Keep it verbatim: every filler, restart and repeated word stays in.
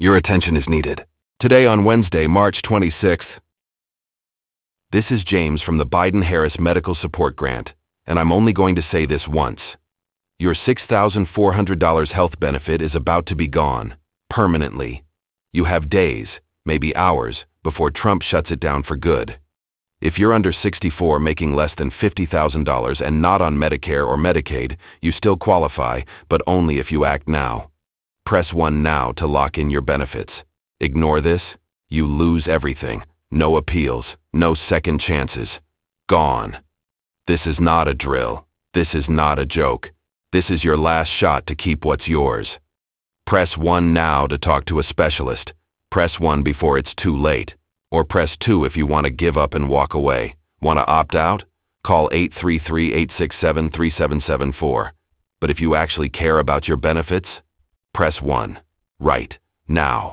Your attention is needed. Today on Wednesday, March twenty-sixth. This is James from the Biden-Harris Medical Support Grant, and I'm only going to say this once. Your six thousand four hundred dollars health benefit is about to be gone, permanently. You have days, maybe hours, before Trump shuts it down for good. If you're under sixty-four making less than fifty thousand dollars and not on Medicare or Medicaid, you still qualify, but only if you act now. Press one now to lock in your benefits. Ignore this, you lose everything. No appeals, no second chances. Gone. This is not a drill. This is not a joke. This is your last shot to keep what's yours. Press one now to talk to a specialist. Press one before it's too late. Or press two if you want to give up and walk away. Want to opt out? Call eight three three, eight six seven, three seven seven four. But if you actually care about your benefits, press one. Right now.